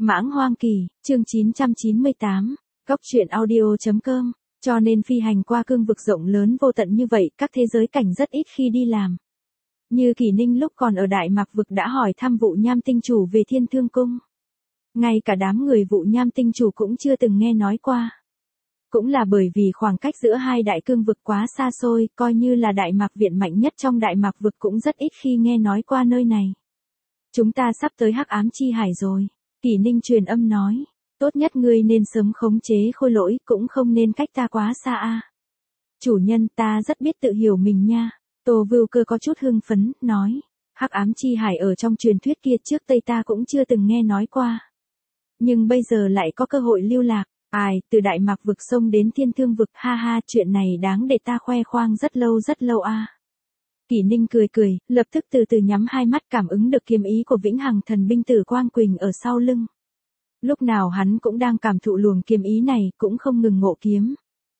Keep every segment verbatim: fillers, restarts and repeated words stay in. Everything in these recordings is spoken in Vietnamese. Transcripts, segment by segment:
Mãng Hoang Kỳ, chương chín trăm chín mươi tám, Cóc truyện audio chấm com, cho nên phi hành qua cương vực rộng lớn vô tận như vậy, các thế giới cảnh rất ít khi đi làm. Như Kỷ Ninh lúc còn ở Đại Mạc vực đã hỏi thăm Vụ Nham tinh chủ về Thiên Thương cung. Ngay cả đám người Vụ Nham tinh chủ cũng chưa từng nghe nói qua. Cũng là bởi vì khoảng cách giữa hai đại cương vực quá xa xôi, coi như là Đại Mạc viện mạnh nhất trong Đại Mạc vực cũng rất ít khi nghe nói qua nơi này. Chúng ta sắp tới Hắc Ám Chi Hải rồi. Kỷ Ninh truyền âm nói, tốt nhất ngươi nên sớm khống chế khôi lỗi, cũng không nên cách ta quá xa a. Chủ nhân, ta rất biết tự hiểu mình nha. Tô Vưu Cơ có chút hưng phấn, nói, Hắc Ám Chi Hải ở trong truyền thuyết kia trước Tây ta cũng chưa từng nghe nói qua. Nhưng bây giờ lại có cơ hội lưu lạc, ai, từ Đại Mạc vực sông đến Thiên Thương vực, ha ha, chuyện này đáng để ta khoe khoang rất lâu rất lâu a. Kỷ Ninh cười cười, lập tức từ từ nhắm hai mắt cảm ứng được kiếm ý của Vĩnh Hằng Thần binh Tử Quang Quỳnh ở sau lưng. Lúc nào hắn cũng đang cảm thụ luồng kiếm ý này, cũng không ngừng ngộ kiếm.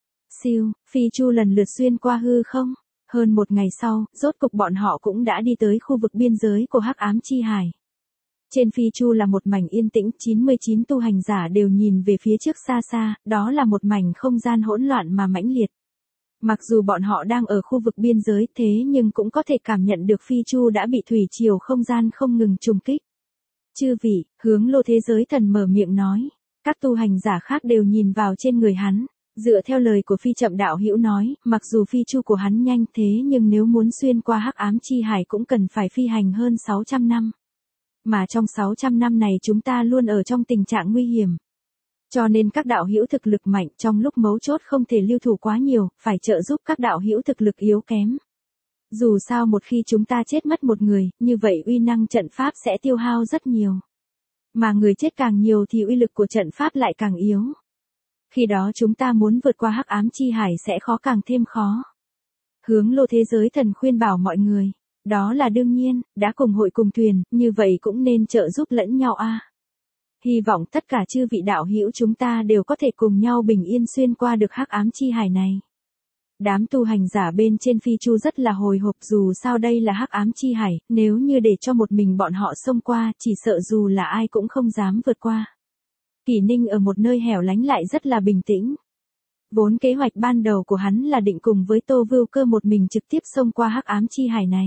Siêu, phi chu lần lượt xuyên qua hư không. Hơn một ngày sau, rốt cục bọn họ cũng đã đi tới khu vực biên giới của Hắc Ám Chi Hải. Trên phi chu là một mảnh yên tĩnh, chín mươi chín tu hành giả đều nhìn về phía trước xa xa, đó là một mảnh không gian hỗn loạn mà mãnh liệt. Mặc dù bọn họ đang ở khu vực biên giới thế nhưng cũng có thể cảm nhận được phi chu đã bị thủy triều không gian không ngừng trùng kích. Chư vị, Hướng Lô thế giới thần mở miệng nói. Các tu hành giả khác đều nhìn vào trên người hắn. Dựa theo lời của phi chậm đạo hữu nói, mặc dù phi chu của hắn nhanh thế nhưng nếu muốn xuyên qua Hắc Ám Chi Hải cũng cần phải phi hành hơn sáu trăm năm. Mà trong sáu trăm năm này chúng ta luôn ở trong tình trạng nguy hiểm. Cho nên các đạo hữu thực lực mạnh trong lúc mấu chốt không thể lưu thủ quá nhiều, phải trợ giúp các đạo hữu thực lực yếu kém. Dù sao một khi chúng ta chết mất một người, như vậy uy năng trận pháp sẽ tiêu hao rất nhiều. Mà người chết càng nhiều thì uy lực của trận pháp lại càng yếu. Khi đó chúng ta muốn vượt qua Hắc Ám Chi Hải sẽ khó càng thêm khó. Hướng Lô thế giới thần khuyên bảo mọi người, đó là đương nhiên, đã cùng hội cùng thuyền, như vậy cũng nên trợ giúp lẫn nhau a. Hy vọng tất cả chư vị đạo hữu chúng ta đều có thể cùng nhau bình yên xuyên qua được Hắc Ám Chi Hải này. Đám tu hành giả bên trên phi chu rất là hồi hộp, dù sao đây là Hắc Ám Chi Hải, nếu như để cho một mình bọn họ xông qua, chỉ sợ dù là ai cũng không dám vượt qua. Kỷ Ninh ở một nơi hẻo lánh lại rất là bình tĩnh. Vốn kế hoạch ban đầu của hắn là định cùng với Tô Vưu Cơ một mình trực tiếp xông qua Hắc Ám Chi Hải này.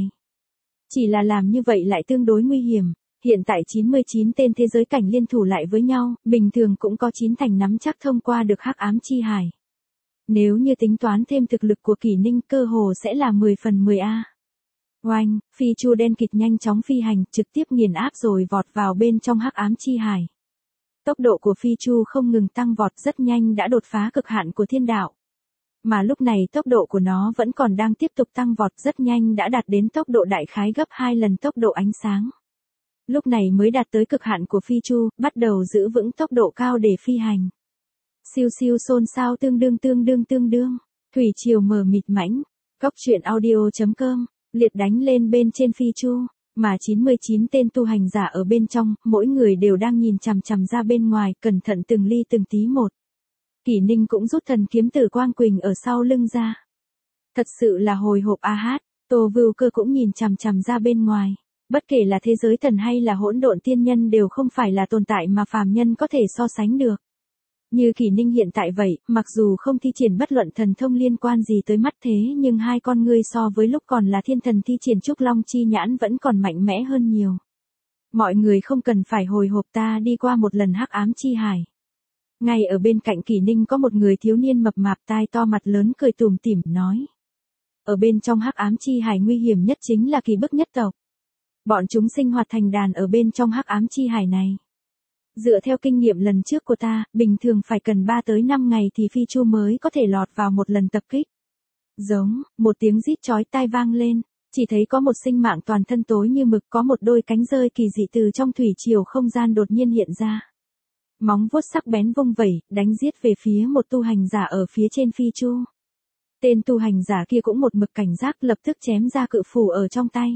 Chỉ là làm như vậy lại tương đối nguy hiểm. Hiện tại chín mươi chín tên thế giới cảnh liên thủ lại với nhau, bình thường cũng có chín thành nắm chắc thông qua được Hắc Ám Chi Hải. Nếu như tính toán thêm thực lực của Kỷ Ninh, cơ hồ sẽ là mười phần mười a. Oanh, phi chu đen kịt nhanh chóng phi hành, trực tiếp nghiền áp rồi vọt vào bên trong Hắc Ám Chi Hải. Tốc độ của phi chu không ngừng tăng vọt, rất nhanh đã đột phá cực hạn của thiên đạo. Mà lúc này tốc độ của nó vẫn còn đang tiếp tục tăng vọt, rất nhanh đã đạt đến tốc độ đại khái gấp hai lần tốc độ ánh sáng. Lúc này mới đạt tới cực hạn của phi chu, bắt đầu giữ vững tốc độ cao để phi hành. Siêu siêu xôn xao tương đương tương đương tương đương, thủy triều mờ mịt mãnh, Cóc truyện audio chấm com, liệt đánh lên bên trên phi chu, mà chín mươi chín tên tu hành giả ở bên trong, mỗi người đều đang nhìn chằm chằm ra bên ngoài, cẩn thận từng ly từng tí một. Kỷ Ninh cũng rút thần kiếm Tử Quang Quỳnh ở sau lưng ra. Thật sự là hồi hộp a hát, Tô Vưu Cơ cũng nhìn chằm chằm ra bên ngoài. Bất kể là thế giới thần hay là hỗn độn tiên nhân đều không phải là tồn tại mà phàm nhân có thể so sánh được. Như Kỷ Ninh hiện tại vậy, mặc dù không thi triển bất luận thần thông liên quan gì tới mắt thế nhưng hai con ngươi so với lúc còn là thiên thần thi triển Trúc Long Chi Nhãn vẫn còn mạnh mẽ hơn nhiều. Mọi người không cần phải hồi hộp, ta đi qua một lần Hắc Ám Chi Hải. Ngay ở bên cạnh Kỷ Ninh có một người thiếu niên mập mạp tai to mặt lớn cười tủm tỉm nói. Ở bên trong Hắc Ám Chi Hải nguy hiểm nhất chính là kỳ bức nhất tộc. Bọn chúng sinh hoạt thành đàn ở bên trong Hắc Ám Chi Hải này. Dựa theo kinh nghiệm lần trước của ta, bình thường phải cần ba tới năm ngày thì phi chu mới có thể lọt vào một lần tập kích. Giống, một tiếng rít chói tai vang lên, chỉ thấy có một sinh mạng toàn thân tối như mực, có một đôi cánh rơi kỳ dị từ trong thủy triều không gian đột nhiên hiện ra. Móng vuốt sắc bén vung vẩy, đánh giết về phía một tu hành giả ở phía trên phi chu. Tên tu hành giả kia cũng một mực cảnh giác, lập tức chém ra cự phủ ở trong tay.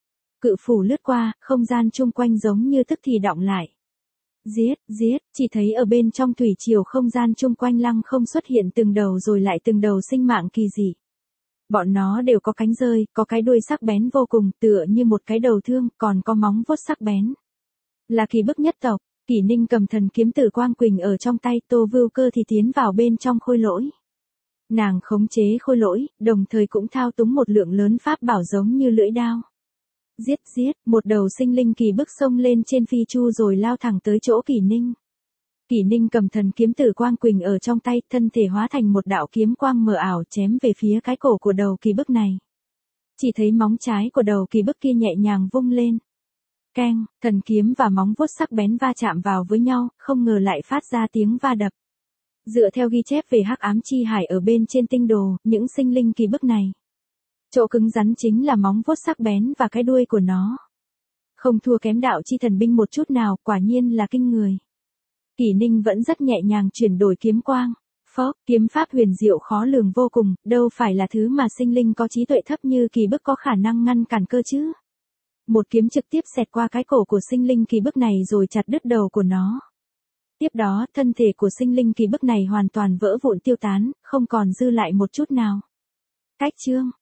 Cự phủ lướt qua, không gian chung quanh giống như tức thì đọng lại. Giết, giết, chỉ thấy ở bên trong thủy triều không gian chung quanh lăng không xuất hiện từng đầu rồi lại từng đầu sinh mạng kỳ dị. Bọn nó đều có cánh rơi, có cái đuôi sắc bén vô cùng, tựa như một cái đầu thương, còn có móng vuốt sắc bén. Là kỳ bức nhất tộc, Kỷ Ninh cầm thần kiếm Tử Quang Quỳnh ở trong tay, Tô Vưu Cơ thì tiến vào bên trong khôi lỗi. Nàng khống chế khôi lỗi, đồng thời cũng thao túng một lượng lớn pháp bảo giống như lưỡi đao. Giết giết, một đầu sinh linh kỳ bức xông lên trên phi chu rồi lao thẳng tới chỗ Kỷ Ninh. Kỷ Ninh cầm thần kiếm Tử Quang Quỳnh ở trong tay, thân thể hóa thành một đạo kiếm quang mờ ảo chém về phía cái cổ của đầu kỳ bức này. Chỉ thấy móng trái của đầu kỳ bức kia nhẹ nhàng vung lên. Keng, thần kiếm và móng vuốt sắc bén va chạm vào với nhau, không ngờ lại phát ra tiếng va đập. Dựa theo ghi chép về Hắc Ám Chi Hải ở bên trên tinh đồ, những sinh linh kỳ bức này, chỗ cứng rắn chính là móng vuốt sắc bén và cái đuôi của nó. Không thua kém đạo chi thần binh một chút nào, quả nhiên là kinh người. Kỷ Ninh vẫn rất nhẹ nhàng chuyển đổi kiếm quang. Phốc, kiếm pháp huyền diệu khó lường vô cùng, đâu phải là thứ mà sinh linh có trí tuệ thấp như kỳ bức có khả năng ngăn cản cơ chứ. Một kiếm trực tiếp xẹt qua cái cổ của sinh linh kỳ bức này rồi chặt đứt đầu của nó. Tiếp đó, thân thể của sinh linh kỳ bức này hoàn toàn vỡ vụn tiêu tán, không còn dư lại một chút nào. Cách chương